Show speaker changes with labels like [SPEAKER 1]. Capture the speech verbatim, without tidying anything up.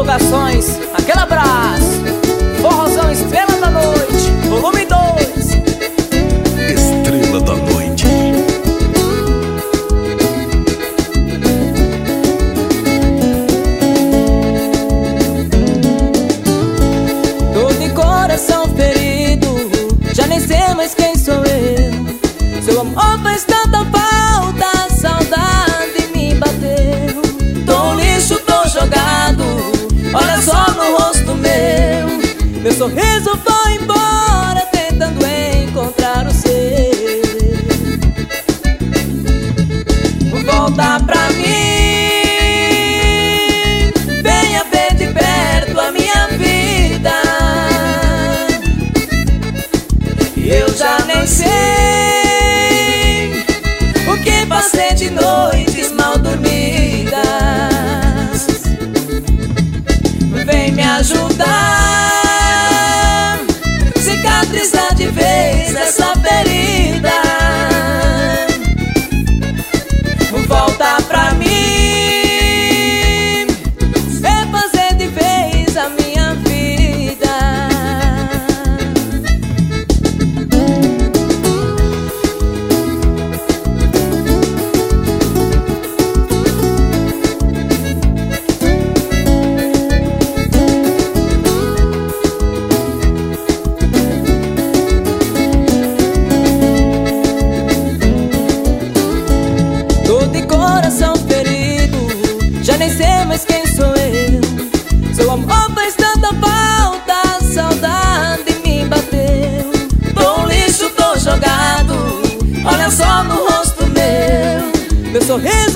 [SPEAKER 1] Divulgações, aquele abraço. Forrozão Estrela da Noite, volume dois.
[SPEAKER 2] Estrela da Noite.
[SPEAKER 1] Tô de coração ferido, já nem sei mais quem sou eu. Seu amor faz tanta falta, a saudade me bateu. Tô um lixo, tô jogado, olha só no rosto meu. Meu sorriso foi embora, tentando encontrar o seu. Volta pra mim, venha ver de perto a minha vida. Eu já nem sei o que passei de noites mal dormidas. Vem me ajudar, cicatrizar de vez essa ferida. Volta pra mim, refazer de vez a minha vida. Coração ferido, já nem sei mais quem sou eu. Seu amor faz tanta falta, a saudade me bateu. Tô um lixo, tô jogado, olha só no rosto meu. Meu sorriso